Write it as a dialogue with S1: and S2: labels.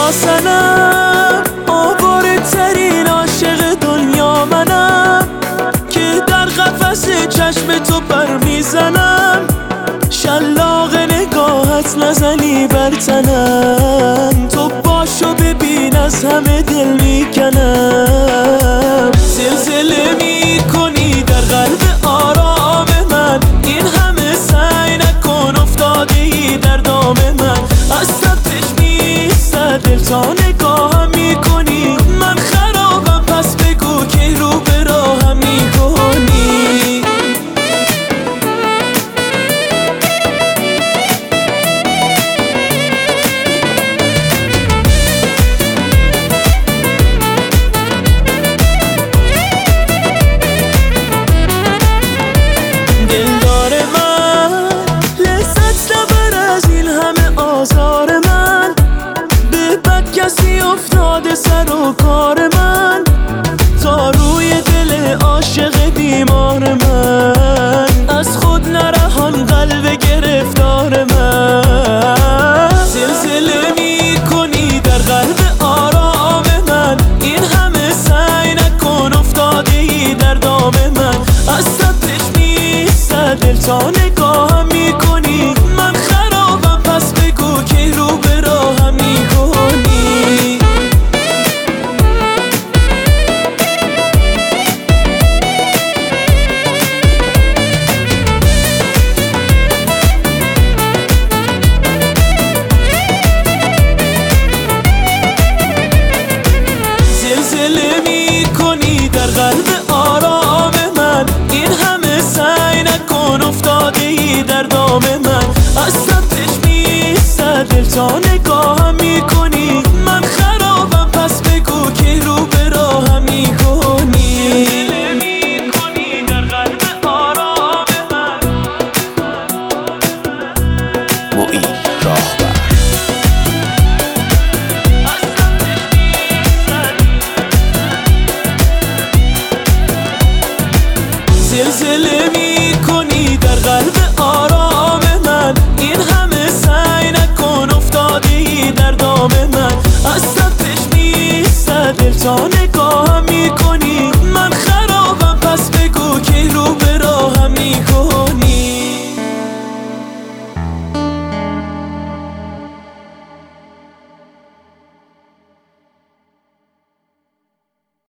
S1: یا سنم، آواره ترین عاشق دنیا منم، که در قفس چشم تو پر میزنم. شلاق نگاهت نزنی بر تنم، تو باشو ببین از همه دل میکنم. زلزله میکنی در قلب آرام من، این همه سعی نکن افتاده ای در دام من. از سبتش میسته دل تا نگاهم میکنی، من خرابم پس بگو که رو به راهم میکنی. افتاده سر و کار من، تا روی دل عاشق بیمار من. از خود نرهان قلب گرفتار من. زلزله میکنی در قلب آرام من، این همه سعی نکن افتاده ای در دام من. از سبتش میسته دل تا نگاهم میکنی، من خرابم پس بگو که رو به راهم میکنی. زلزله میکنی در قلب آرام من، این همه سعی نکن افتاده ای در دام من. از سبتش میسته دل تا نگاهم میکنی، من خرابم پس بگو که رو به راهم میکنی. زلزله میکنی در قلب آرام من.
S2: معین راهبر.
S1: زلزله میکنی در قلب آرام من، این همه سعی نکن افتاده ای در دام من. از سبتش میسته دل تا نگاهم